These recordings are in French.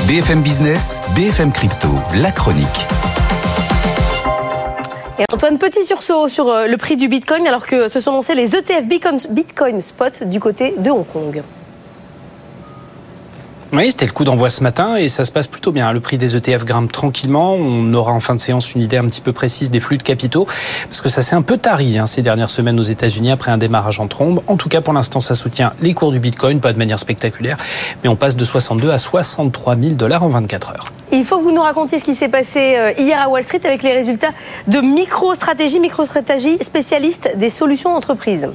BFM Business, BFM Crypto, la chronique. Et Antoine, petit sursaut sur le prix du Bitcoin alors que se sont lancés les ETF Bitcoin Spot du côté de Hong Kong. Oui, c'était le coup d'envoi ce matin et ça se passe plutôt bien. Le prix des ETF grimpe tranquillement. On aura en fin de séance une idée un petit peu précise des flux de capitaux parce que ça s'est un peu tari ces dernières semaines aux États-Unis après un démarrage en trombe. En tout cas, pour l'instant, ça soutient les cours du Bitcoin, pas de manière spectaculaire, mais on passe de 62 à 63 000 $ en 24 heures. Il faut que vous nous racontiez ce qui s'est passé hier à Wall Street avec les résultats de MicroStrategy spécialiste des solutions d'entreprise.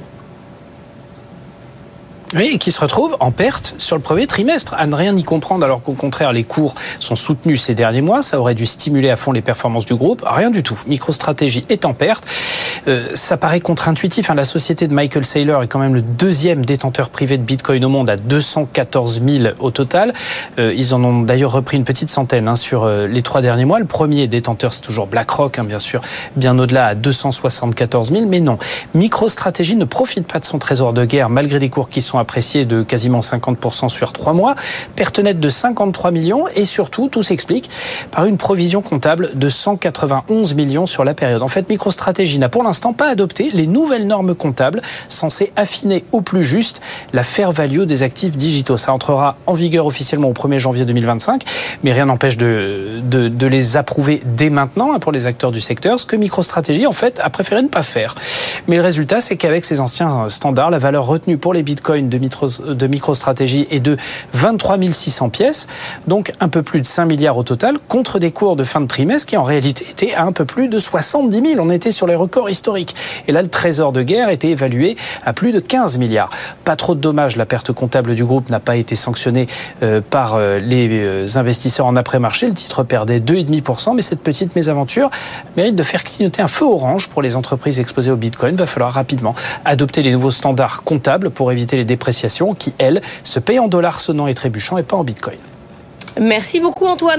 Oui, et qui se retrouve en perte sur le premier trimestre, à ne rien y comprendre, alors qu'au contraire, les cours sont soutenus ces derniers mois. Ça aurait dû stimuler à fond les performances du groupe. Rien du tout. MicroStrategy est en perte. Ça paraît contre-intuitif. La société de Michael Saylor est quand même le deuxième détenteur privé de Bitcoin au monde, à 214 000 au total. Ils en ont d'ailleurs repris une petite centaine sur les 3 derniers mois. Le premier détenteur, c'est toujours BlackRock, bien sûr, bien au-delà, à 274 000. Mais non, MicroStrategy ne profite pas de son trésor de guerre, malgré des cours qui sont apprécié de quasiment 50% sur 3 mois, perte nette de 53 millions et surtout, tout s'explique par une provision comptable de 191 millions sur la période. En fait, MicroStrategy n'a pour l'instant pas adopté les nouvelles normes comptables censées affiner au plus juste la fair value des actifs digitaux. Ça entrera en vigueur officiellement au 1er janvier 2025, mais rien n'empêche de les approuver dès maintenant pour les acteurs du secteur, ce que MicroStrategy en fait a préféré ne pas faire. Mais le résultat, c'est qu'avec ces anciens standards, la valeur retenue pour les bitcoins de MicroStrategy est de 23 600 pièces, donc un peu plus de 5 milliards au total, contre des cours de fin de trimestre qui en réalité étaient à un peu plus de 70 000. On était sur les records historiques. Et là, le trésor de guerre était évalué à plus de 15 milliards. Pas trop de dommages, la perte comptable du groupe n'a pas été sanctionnée par les investisseurs en après-marché. Le titre perdait 2,5%, mais cette petite mésaventure mérite de faire clignoter un feu orange pour les entreprises exposées au Bitcoin. Il va falloir rapidement adopter les nouveaux standards comptables pour éviter les dépréciations qui, elles, se payent en dollars sonnants et trébuchants et pas en Bitcoin. Merci beaucoup Antoine.